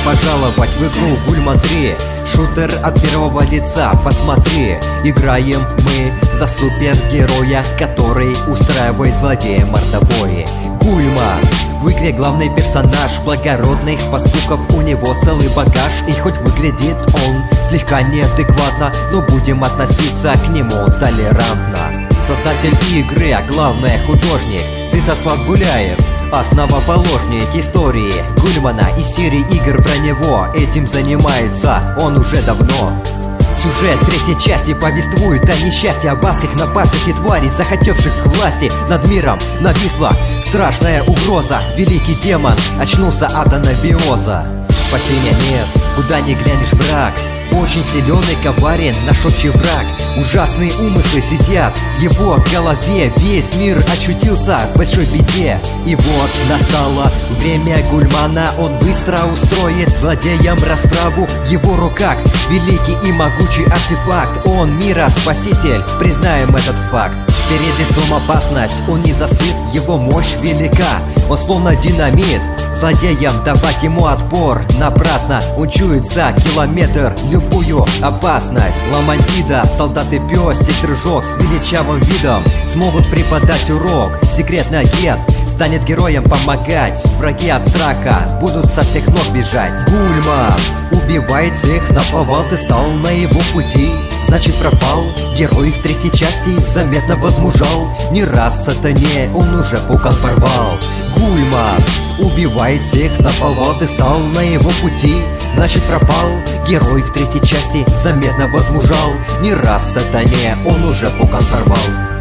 пожаловать в игру Гульман 3. Шутер от первого лица, посмотри. Играем мы за супергероя, который устраивает злодеям мордобои. Гульман в игре главный персонаж, благородных поступков у него целый багаж. И хоть выглядит он слегка неадекватно, но будем относиться к нему толерантно. Создатель игры, а главное художник Святослав Гуляев, основоположник истории Гульмана и серии игр про него. Этим занимается он уже давно. Сюжет третьей части повествует о несчастье, об адских напастях и тварей, захотевших к власти. Над миром нависла страшная угроза. Великий демон очнулся от анабиоза. Спасения нет, куда ни глянешь враг. Очень силен и коварен наш общий враг. Ужасные умыслы сидят в его голове. Весь мир очутился в большой беде. И вот настало время Гульмана. Он быстро устроит злодеям расправу. В его руках великий и могучий артефакт. Он мира спаситель, признаем этот факт. Перед лицом опасность, он не засыт, его мощь велика. Он словно динамит, злодеям давать ему отпор напрасно. Он чует за километр любую опасность. Ламантида, солдат и пёсик, дружок с величавым видом смогут преподать урок. Секретный агент станет героям помогать. Враги от страха будут со всех ног бежать. Гульман убивает всех, наповал, ты стал на его пути. Значит пропал, герой в третьей части заметно возмужал. Не раз сатане он уже пукан порвал. Гульман убивает всех, наповал, ты стал на его пути. Значит пропал, герой в третьей части заметно возмужал. Не раз сатане он уже пукан порвал.